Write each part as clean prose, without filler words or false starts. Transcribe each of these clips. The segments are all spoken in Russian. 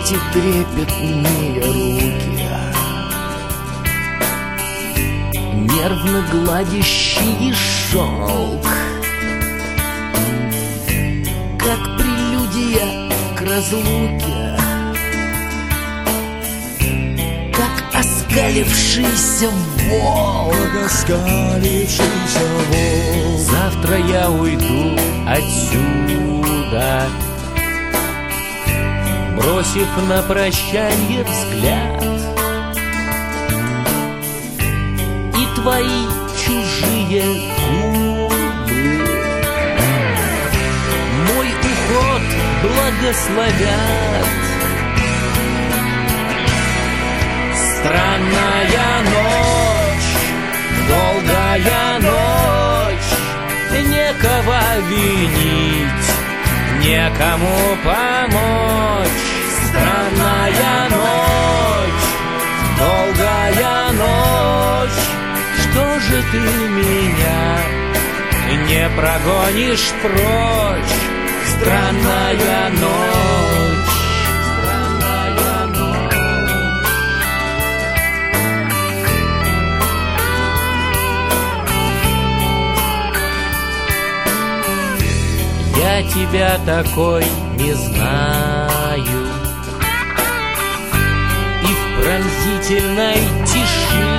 эти трепетные руки, нервно гладящий шелк, как прелюдия к разлуке, как оскалившийся волк. Завтра я уйду отсюда, бросив на прощанье взгляд, и твои чужие губы мой уход благословят. Странная ночь, долгая ночь, некого винить, некому помочь. Странная ночь, долгая ночь, что же ты меня не прогонишь прочь? Странная ночь, странная ночь. Я тебя такой не знаю, и в пронзительной тиши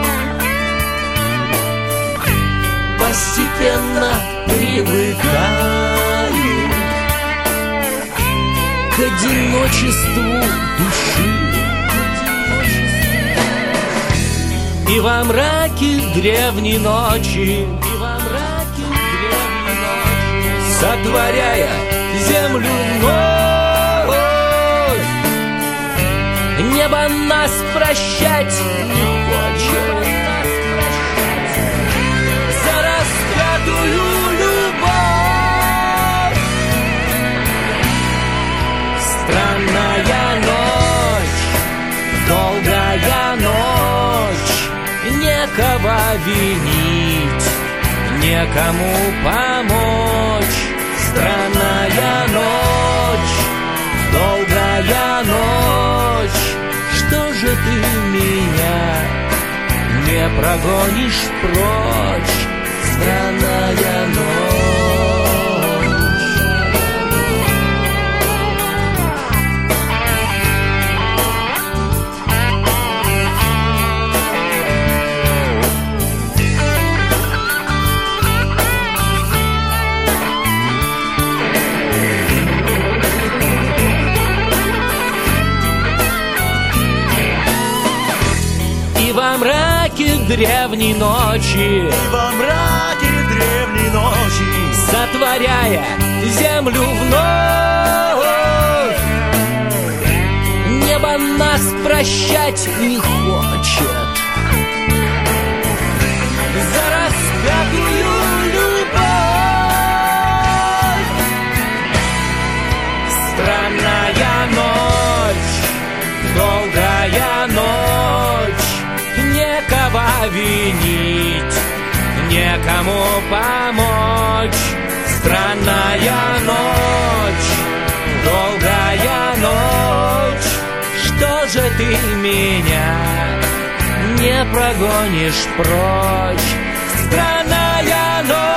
постепенно привыкаю к одиночеству души. И во мраке древней ночи, сотворяя землю вновь, небо нас прощать не хочет за распятую любовь. Странная ночь, долгая ночь, некого винить, некому помочь. Странная ночь, долгая ночь, что же ты меня не прогонишь прочь? Странная ночь. И во мраке древней ночи, во мраке древней ночи, сотворяя землю вновь, небо нас прощать не хочет за распятую любовь. Странная ночь, долгая ночь, некого винить, некому помочь. Странная ночь, долгая ночь, что же ты меня не прогонишь прочь? Странная ночь.